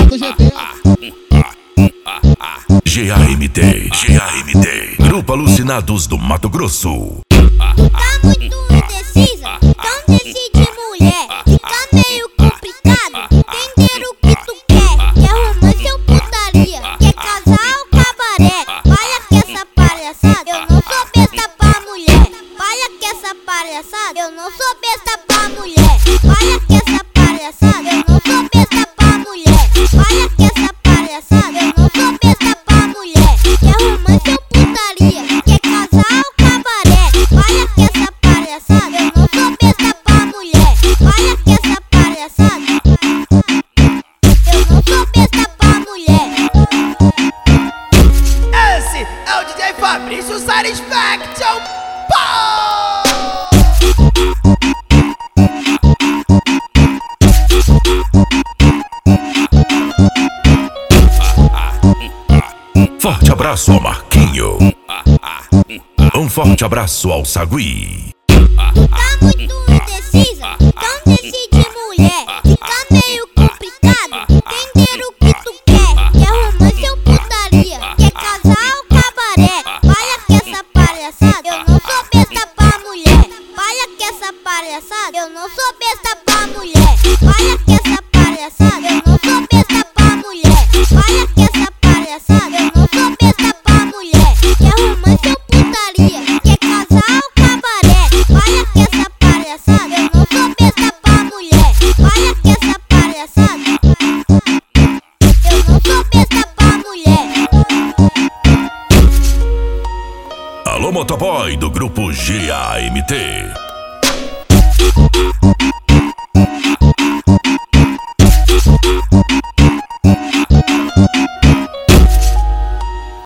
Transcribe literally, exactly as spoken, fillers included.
do G P. G A M T, G A M T, Grupo Alucinados do Mato Grosso. Tu tá muito indecisa, então decide, mulher. Fica meio complicado, entender o que tu quer. Quer romance ou putaria? Quer casar ou cabaré? Olha que essa palhaçada, eu não sou besta pra mulher. Olha que essa palhaçada, eu não sou besta pra mulher. Olha que essa palhaçada, eu não sou besta pra mulher. Olha que essa palhaçada, eu não sou besta pra mulher. Quer romance ou putaria? Quer casar ou cabaré? Olha que essa palhaçada, eu não sou besta pra mulher. Olha que essa palhaçada, eu não sou besta pra mulher. Esse é o D J Fabrício Satisfaction. Forte abraço ao Marquinho. Um forte abraço ao Sagui. Tu tá muito indecisa, então decide, mulher. Fica meio complicado, entender o que tu quer. Quer romance ou putaria? Quer casar ou cabaré? Olha que essa palhaçada, eu não sou besta pra mulher. Olha que essa palhaçada, eu não sou besta pra mulher. Olha que essa palhaçada, eu não sou besta pra mulher. Olha que essa palhaçada, eu não sou besta pra mulher. Quer romance ou putaria? Quer casar ou cabaré? Olha que essa palhaçada, eu não sou besta pra mulher. Olha que essa palhaçada, eu não sou besta pra mulher. Alô, motoboy do Grupo G A M T.